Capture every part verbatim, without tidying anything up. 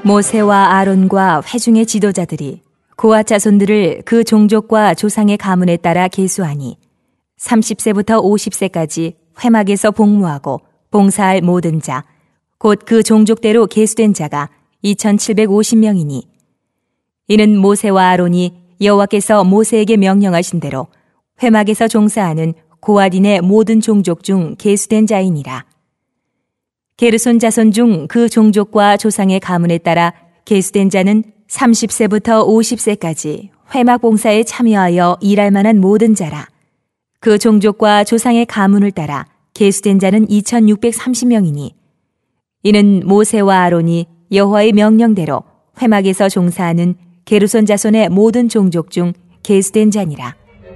모세와 아론과 회중의 지도자들이 고핫 자손들을 그 종족과 조상의 가문에 따라 계수하니 삼십 세부터 오십 세까지 회막에서 복무하고 봉사할 모든 자, 곧 그 종족대로 계수된 자가 이천칠백오십 명이니 이는 모세와 아론이 여호와께서 모세에게 명령하신 대로 회막에서 종사하는 고핫인의 모든 종족 중 계수된 자이니라. 게르손 자손 중 그 종족과 조상의 가문에 따라 계수된 자는 삼십 세부터 오십 세까지 회막 봉사에 참여하여 일할 만한 모든 자라. 그 종족과 조상의 가문을 따라 계수된 자는 이천육백삼십 명이니 이는 모세와 아론이 여호와의 명령대로 회막에서 종사하는 게르손 자손의 모든 종족 중 계수된 자니라.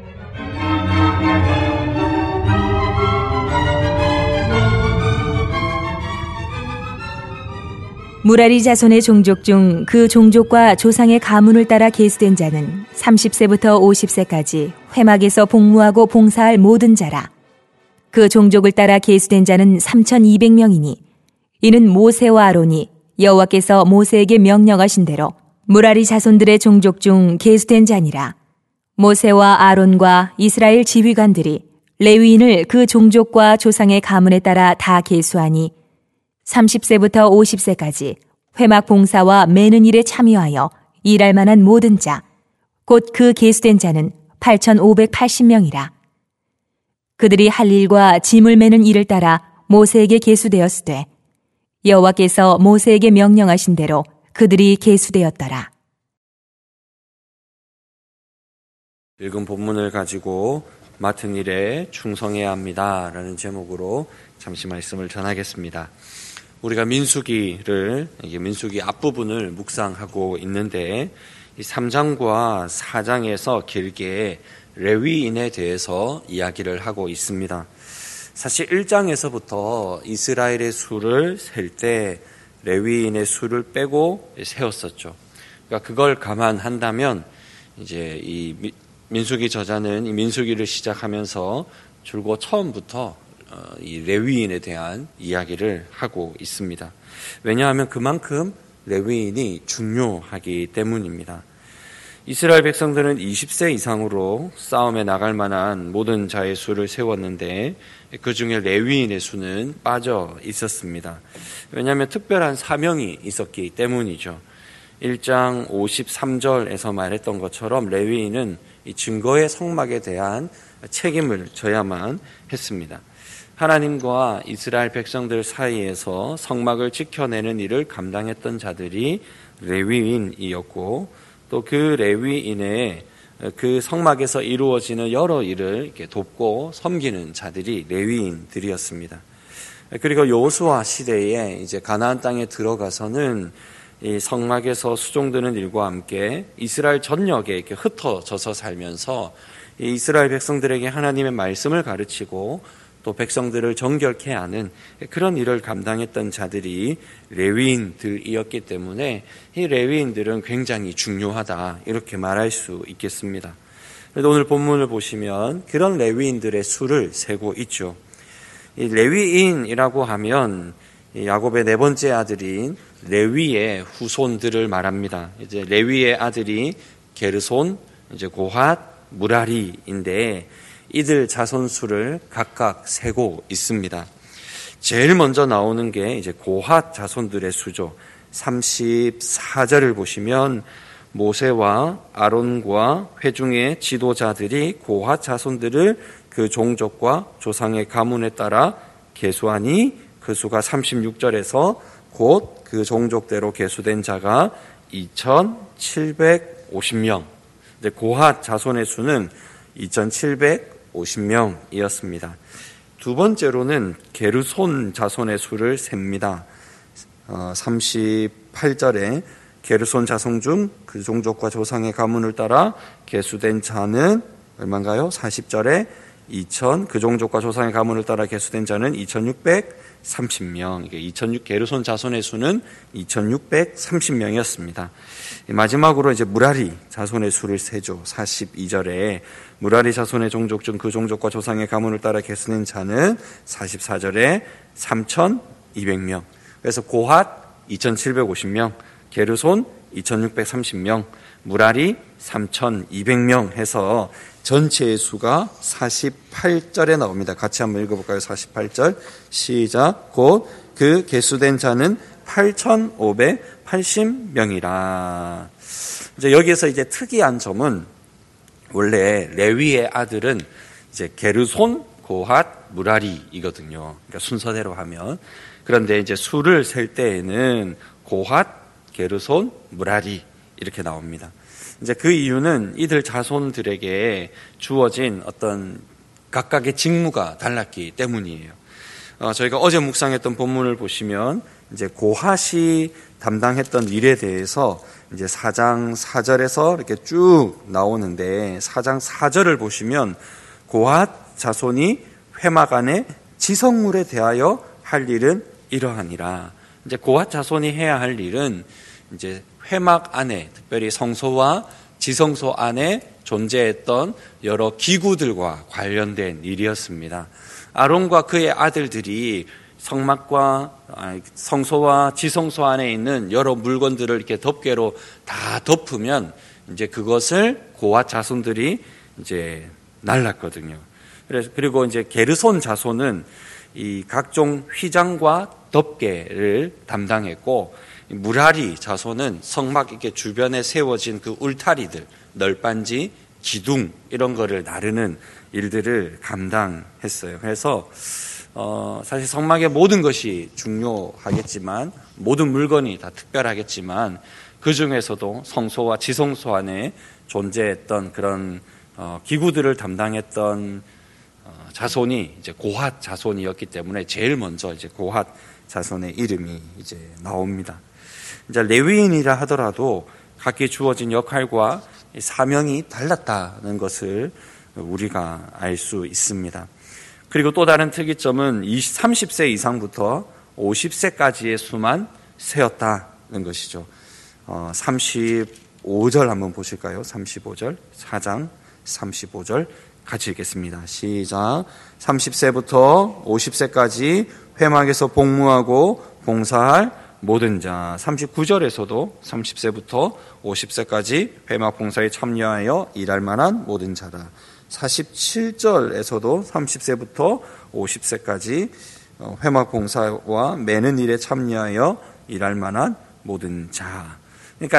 무라리 자손의 종족 중 그 종족과 조상의 가문을 따라 계수된 자는 삼십 세부터 오십 세까지 회막에서 복무하고 봉사할 모든 자라. 그 종족을 따라 계수된 자는 삼천이백 명이니 이는 모세와 아론이 여호와께서 모세에게 명령하신 대로 무라리 자손들의 종족 중 계수된 자니라. 모세와 아론과 이스라엘 지휘관들이 레위인을 그 종족과 조상의 가문에 따라 다 계수하니 삼십 세부터 오십 세까지 회막 봉사와 매는 일에 참여하여 일할 만한 모든 자, 곧 그 계수된 자는 팔천오백팔십 명이라. 그들이 할 일과 짐을 매는 일을 따라 모세에게 계수되었으되 여호와께서 모세에게 명령하신 대로 그들이 계수되었더라. 읽은 본문을 가지고 맡은 일에 충성해야 합니다라는 제목으로 잠시 말씀을 전하겠습니다. 우리가 민수기를, 이게 민수기 앞부분을 묵상하고 있는데 이 삼 장과 사 장에서 길게 레위인에 대해서 이야기를 하고 있습니다. 사실 일 장에서부터 이스라엘의 수를 셀 때 레위인의 수를 빼고 세웠었죠. 그러니까 그걸 감안한다면 이제 이 민수기 저자는 이 민수기를 시작하면서 줄곧 처음부터 이 레위인에 대한 이야기를 하고 있습니다. 왜냐하면 그만큼 레위인이 중요하기 때문입니다. 이스라엘 백성들은 이십 세 이상으로 싸움에 나갈 만한 모든 자의 수를 세웠는데 그 중에 레위인의 수는 빠져 있었습니다. 왜냐하면 특별한 사명이 있었기 때문이죠. 일 장 오십삼 절에서 말했던 것처럼 레위인은 이 증거의 성막에 대한 책임을 져야만 했습니다. 하나님과 이스라엘 백성들 사이에서 성막을 지켜내는 일을 감당했던 자들이 레위인이었고 또 그 레위인의 그 성막에서 이루어지는 여러 일을 이렇게 돕고 섬기는 자들이 레위인들이었습니다. 그리고 여호수아 시대에 이제 가나안 땅에 들어가서는 이 성막에서 수종드는 일과 함께 이스라엘 전역에 이렇게 흩어져서 살면서 이 이스라엘 백성들에게 하나님의 말씀을 가르치고 또 백성들을 정결케 하는 그런 일을 감당했던 자들이 레위인들이었기 때문에 이 레위인들은 굉장히 중요하다 이렇게 말할 수 있겠습니다. 그런데 오늘 본문을 보시면 그런 레위인들의 수를 세고 있죠. 이 레위인이라고 하면 야곱의 네 번째 아들인 레위의 후손들을 말합니다. 이제 레위의 아들이 게르손, 이제 고핫, 무라리인데 이들 자손 수를 각각 세고 있습니다. 제일 먼저 나오는 게 이제 고핫 자손들의 수죠. 삼십사 절을 보시면 모세와 아론과 회중의 지도자들이 고핫 자손들을 그 종족과 조상의 가문에 따라 계수하니 그 수가 삼십육 절에서 곧 그 종족대로 계수된 자가 이천칠백오십 명. 고핫 자손의 수는 이천칠백오십 명이었습니다. 두 번째로는 게르손 자손의 수를 셉니다. 어, 삼십팔 절에 게르손 자손 중 그 종족과 조상의 가문을 따라 계수된 자는 얼마인가요? 사십 절에 이천, 그 종족과 조상의 가문을 따라 계수된 자는 이천육백삼십 명. 이게 이천육 게르손 자손의 수는 이천육백삼십 명이었습니다. 마지막으로 이제 무라리 자손의 수를 세죠. 사십이 절에 무라리 자손의 종족 중 그 종족과 조상의 가문을 따라 계수된 자는 사십사 절에 삼천이백 명. 그래서 고핫 이천칠백오십 명, 게르손 이천육백삼십 명, 무라리 삼천이백 명 해서 전체의 수가 사십팔 절에 나옵니다. 같이 한번 읽어볼까요? 사십팔 절 시작. 곧 그 계수된 자는 팔천오백팔십 명이라. 이제 여기에서 이제 특이한 점은 원래 레위의 아들은 이제 게르손, 고핫, 무라리이거든요. 그러니까 순서대로 하면. 그런데 이제 수를 셀 때에는 고핫, 게르손, 무라리 이렇게 나옵니다. 이제 그 이유는 이들 자손들에게 주어진 어떤 각각의 직무가 달랐기 때문이에요. 어, 저희가 어제 묵상했던 본문을 보시면 이제 고핫이 담당했던 일에 대해서 이제 사 장 사 절에서 이렇게 쭉 나오는데 사 장 사 절을 보시면 고핫 자손이 회막 안에 지성물에 대하여 할 일은 이러하니라. 이제 고핫 자손이 해야 할 일은 이제 회막 안에 특별히 성소와 지성소 안에 존재했던 여러 기구들과 관련된 일이었습니다. 아론과 그의 아들들이 성막과 성소와 지성소 안에 있는 여러 물건들을 이렇게 덮개로 다 덮으면 이제 그것을 고핫 자손들이 이제 날랐거든요. 그래서 그리고 이제 게르손 자손은 이 각종 휘장과 덮개를 담당했고, 무라리 자손은 성막 이렇게 주변에 세워진 그 울타리들, 널빤지, 기둥 이런 거를 나르는 일들을 감당했어요. 그래서 어, 사실 성막의 모든 것이 중요하겠지만, 모든 물건이 다 특별하겠지만, 그 중에서도 성소와 지성소 안에 존재했던 그런 어, 기구들을 담당했던 어, 자손이 이제 고핫 자손이었기 때문에 제일 먼저 이제 고핫 자손의 이름이 이제 나옵니다. 이제 레위인이라 하더라도 각기 주어진 역할과 사명이 달랐다는 것을 우리가 알 수 있습니다. 그리고 또 다른 특이점은 삼십 세 이상부터 오십 세까지의 수만 세었다는 것이죠. 어, 삼십오 절 한번 보실까요? 삼십오 절, 사 장 삼십오 절 같이 읽겠습니다. 시작. 삼십 세부터 오십 세까지 회막에서 복무하고 봉사할 모든 자. 삼십구 절에서도 삼십 세부터 오십 세까지 회막 봉사에 참여하여 일할 만한 모든 자라. 사십칠 절에서도 삼십 세부터 오십 세까지 회막 봉사와 매는 일에 참여하여 일할 만한 모든 자. 그러니까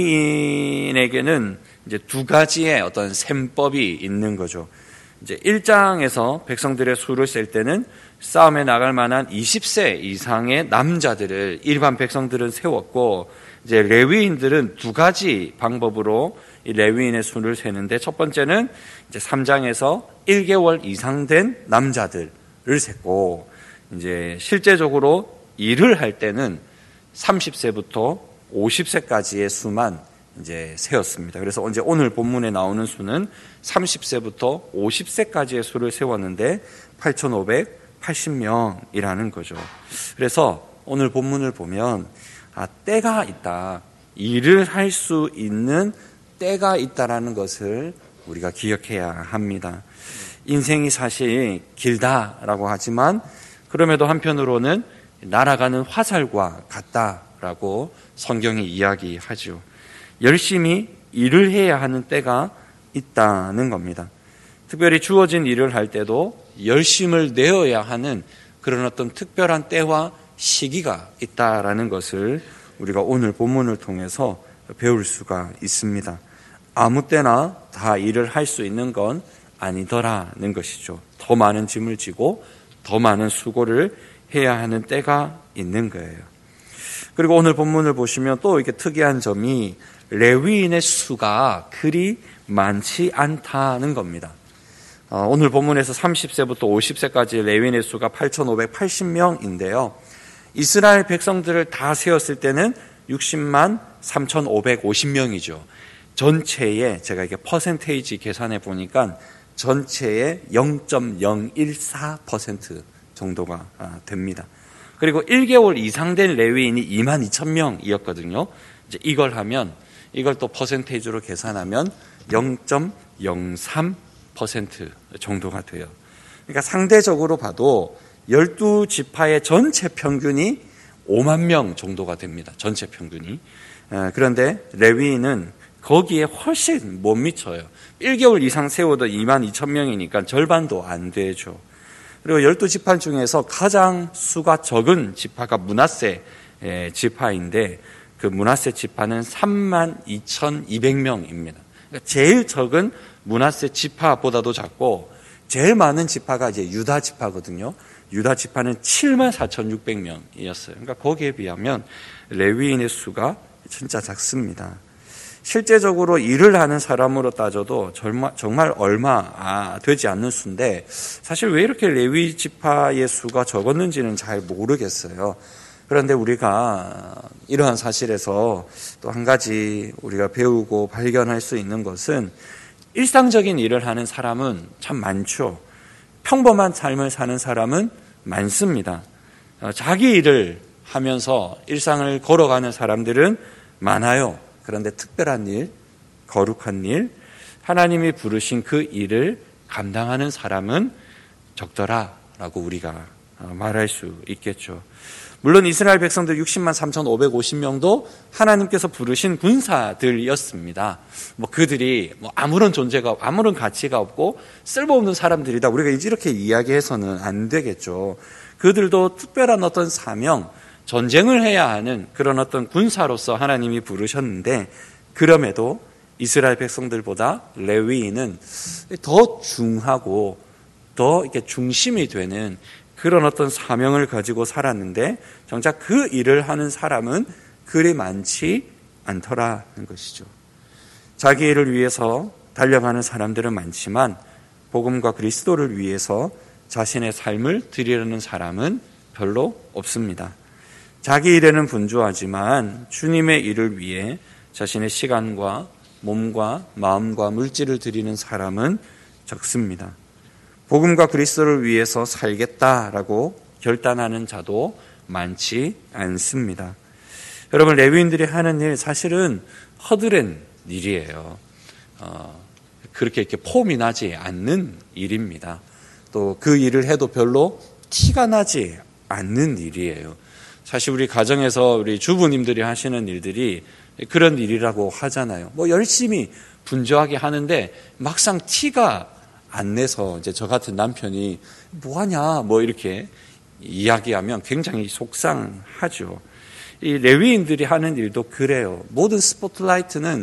레위인에게는 이제 두 가지의 어떤 셈법이 있는 거죠. 이제 일 장에서 백성들의 수를 셀 때는 싸움에 나갈 만한 이십 세 이상의 남자들을 일반 백성들은 세웠고, 이제 레위인들은 두 가지 방법으로 이 레위인의 수를 세는데, 첫 번째는 이제 삼 장에서 일 개월 이상 된 남자들을 셌고, 이제 실제적으로 일을 할 때는 삼십 세부터 오십 세까지의 수만 이제 세웠습니다. 그래서 이제 오늘 본문에 나오는 수는 삼십 세부터 오십 세까지의 수를 세웠는데 팔천오백팔십 명이라는 거죠. 그래서 오늘 본문을 보면 아, 때가 있다. 일을 할 수 있는 때가 있다라는 것을 우리가 기억해야 합니다. 인생이 사실 길다라고 하지만 그럼에도 한편으로는 날아가는 화살과 같다라고 성경이 이야기하죠. 열심히 일을 해야 하는 때가 있다는 겁니다. 특별히 주어진 일을 할 때도 열심을 내어야 하는 그런 어떤 특별한 때와 시기가 있다라는 것을 우리가 오늘 본문을 통해서 배울 수가 있습니다. 아무 때나 다 일을 할 수 있는 건 아니더라는 것이죠. 더 많은 짐을 지고 더 많은 수고를 해야 하는 때가 있는 거예요. 그리고 오늘 본문을 보시면 또 이렇게 특이한 점이 레위인의 수가 그리 많지 않다는 겁니다. 오늘 본문에서 삼십 세부터 오십 세까지 레위인의 수가 팔천오백팔십 명인데요. 이스라엘 백성들을 다 세었을 때는 육십만 삼천오백오십 명이죠. 전체의, 제가 이게 퍼센테이지 계산해 보니까 전체의 영 점 영일사 퍼센트 정도가 됩니다. 그리고 일 개월 이상 된 레위인이 이만 이천 명이었거든요. 이제 이걸 하면, 이걸 또 퍼센테이지로 계산하면 영 점 영삼 퍼센트 정도가 돼요. 그러니까 상대적으로 봐도 열두 지파의 전체 평균이 오만 명 정도가 됩니다. 전체 평균이. 그런데 레위인은 거기에 훨씬 못 미쳐요. 일 개월 이상 세워도 이만 이천 명이니까 절반도 안 되죠. 그리고 열두 지파 중에서 가장 수가 적은 지파가 므낫세 지파인데 그 므낫세 지파는 삼만 이천이백 명입니다. 그러니까 제일 적은 므낫세 지파보다도 작고 제일 많은 지파가 이제 유다 지파거든요. 유다 지파는 칠만 사천육백 명이었어요. 그러니까 거기에 비하면 레위인의 수가 진짜 작습니다. 실제적으로 일을 하는 사람으로 따져도 정말 얼마 되지 않는 수인데 사실 왜 이렇게 레위 지파의 수가 적었는지는 잘 모르겠어요. 그런데 우리가 이러한 사실에서 또 한 가지 우리가 배우고 발견할 수 있는 것은 일상적인 일을 하는 사람은 참 많죠. 평범한 삶을 사는 사람은 많습니다. 자기 일을 하면서 일상을 걸어가는 사람들은 많아요. 그런데 특별한 일, 거룩한 일, 하나님이 부르신 그 일을 감당하는 사람은 적더라라고 우리가 말할 수 있겠죠. 물론 이스라엘 백성들 육십만 삼천오백오십 명도 하나님께서 부르신 군사들이었습니다. 뭐 그들이 뭐 아무런 존재가, 아무런 가치가 없고 쓸모없는 사람들이다. 우리가 이렇게 이야기해서는 안 되겠죠. 그들도 특별한 어떤 사명, 전쟁을 해야 하는 그런 어떤 군사로서 하나님이 부르셨는데 그럼에도 이스라엘 백성들보다 레위인은 더 중하고 더 이렇게 중심이 되는 그런 어떤 사명을 가지고 살았는데 정작 그 일을 하는 사람은 그리 많지 않더라는 것이죠. 자기 일을 위해서 달려가는 사람들은 많지만 복음과 그리스도를 위해서 자신의 삶을 드리려는 사람은 별로 없습니다. 자기 일에는 분주하지만 주님의 일을 위해 자신의 시간과 몸과 마음과 물질을 드리는 사람은 적습니다. 복음과 그리스도를 위해서 살겠다라고 결단하는 자도 많지 않습니다. 여러분, 레위인들이 하는 일 사실은 허드렛 일이에요. 어, 그렇게 이렇게 폼이 나지 않는 일입니다. 또 그 일을 해도 별로 티가 나지 않는 일이에요. 사실 우리 가정에서 우리 주부님들이 하시는 일들이 그런 일이라고 하잖아요. 뭐 열심히 분주하게 하는데 막상 티가 안 내서 이제 저 같은 남편이 뭐하냐 뭐 이렇게 이야기하면 굉장히 속상하죠. 이 레위인들이 하는 일도 그래요. 모든 스포트라이트는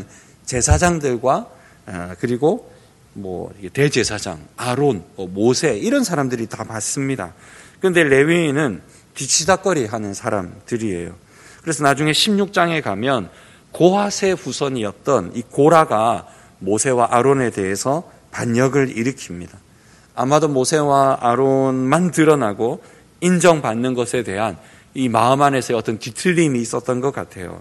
제사장들과 그리고 뭐 대제사장, 아론, 모세 이런 사람들이 다 받습니다. 그런데 레위인은 뒤치다거리 하는 사람들이에요. 그래서 나중에 십육 장에 가면 고하세 후손이었던 이 고라가 모세와 아론에 대해서 반역을 일으킵니다. 아마도 모세와 아론만 드러나고 인정받는 것에 대한 이 마음 안에서의 어떤 뒤틀림이 있었던 것 같아요.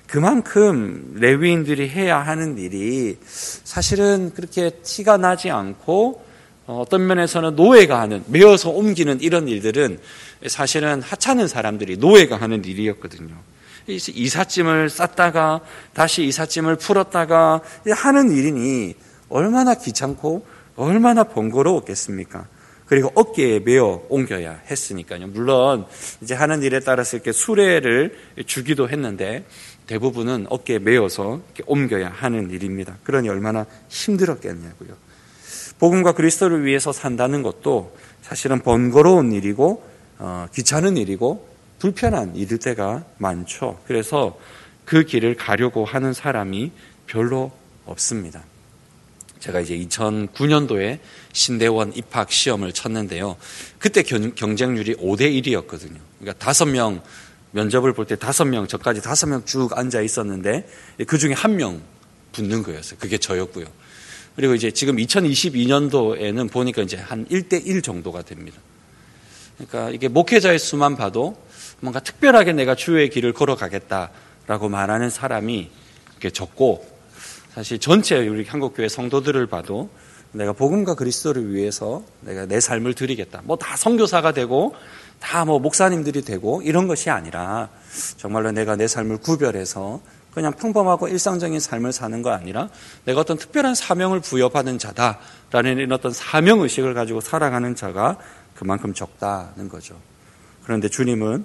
그만큼 레위인들이 해야 하는 일이 사실은 그렇게 티가 나지 않고 어떤 면에서는 노예가 하는, 메어서 옮기는 이런 일들은 사실은 하찮은 사람들이 노예가 하는 일이었거든요. 이삿짐을 쌌다가 다시 이삿짐을 풀었다가 하는 일이니 얼마나 귀찮고 얼마나 번거로웠겠습니까? 그리고 어깨에 메어 옮겨야 했으니까요. 물론 이제 하는 일에 따라서 이렇게 수레를 주기도 했는데 대부분은 어깨에 메어서 이렇게 옮겨야 하는 일입니다. 그러니 얼마나 힘들었겠냐고요. 복음과 그리스도를 위해서 산다는 것도 사실은 번거로운 일이고 어, 귀찮은 일이고 불편한 일일 때가 많죠. 그래서 그 길을 가려고 하는 사람이 별로 없습니다. 제가 이제 이천구 년도에 신대원 입학 시험을 쳤는데요. 그때 경쟁률이 오 대 일이었거든요. 그러니까 다섯 명 면접을 볼 때 다섯 명, 저까지 다섯 명 쭉 앉아 있었는데 그 중에 한 명 붙는 거였어요. 그게 저였고요. 그리고 이제 지금 이천이십이 년도에는 보니까 이제 한 일 대 일 정도가 됩니다. 그러니까 이게 목회자의 수만 봐도 뭔가 특별하게 내가 주의 길을 걸어가겠다라고 말하는 사람이 이렇게 적고 사실 전체 우리 한국교회 성도들을 봐도 내가 복음과 그리스도를 위해서 내가 내 삶을 드리겠다. 뭐 다 선교사가 되고 다 뭐 목사님들이 되고 이런 것이 아니라 정말로 내가 내 삶을 구별해서 그냥 평범하고 일상적인 삶을 사는 거 아니라 내가 어떤 특별한 사명을 부여받은 자다라는 이런 어떤 사명의식을 가지고 살아가는 자가 그만큼 적다는 거죠. 그런데 주님은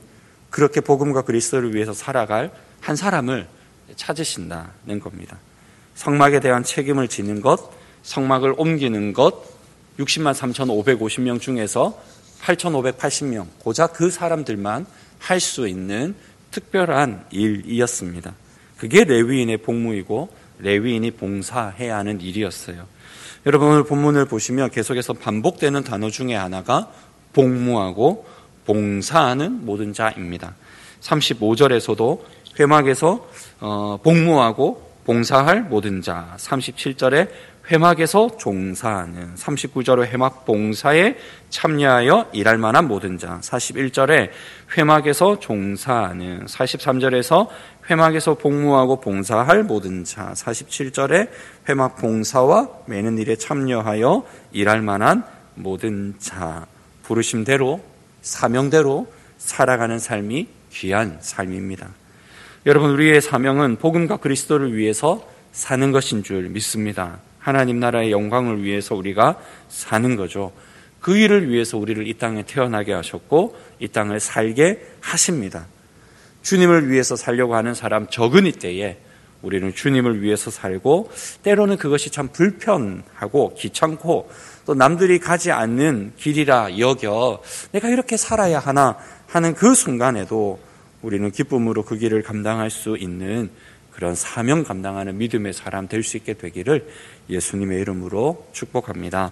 그렇게 복음과 그리스도를 위해서 살아갈 한 사람을 찾으신다는 겁니다. 성막에 대한 책임을 지는 것, 성막을 옮기는 것, 육십만 삼천오백오십 명 중에서 팔천오백팔십 명, 고작 그 사람들만 할 수 있는 특별한 일이었습니다. 그게 레위인의 복무이고 레위인이 봉사해야 하는 일이었어요. 여러분, 오늘 본문을 보시면 계속해서 반복되는 단어 중에 하나가 복무하고 봉사하는 모든 자입니다. 삼십오 절에서도 회막에서 복무하고 봉사할 모든 자, 삼십칠 절에 회막에서 종사하는, 삼십구 절에 회막 봉사에 참여하여 일할 만한 모든 자, 사십일 절에 회막에서 종사하는, 사십삼 절에서 회막에서 복무하고 봉사할 모든 자, 사십칠 절에 회막 봉사와 매는 일에 참여하여 일할 만한 모든 자, 부르심대로 사명대로 살아가는 삶이 귀한 삶입니다. 여러분, 우리의 사명은 복음과 그리스도를 위해서 사는 것인 줄 믿습니다. 하나님 나라의 영광을 위해서 우리가 사는 거죠. 그 일을 위해서 우리를 이 땅에 태어나게 하셨고 이 땅을 살게 하십니다. 주님을 위해서 살려고 하는 사람 적은 이때에 우리는 주님을 위해서 살고, 때로는 그것이 참 불편하고 귀찮고 또 남들이 가지 않는 길이라 여겨 내가 이렇게 살아야 하나 하는 그 순간에도 우리는 기쁨으로 그 길을 감당할 수 있는 그런 사명 감당하는 믿음의 사람 될 수 있게 되기를 예수님의 이름으로 축복합니다.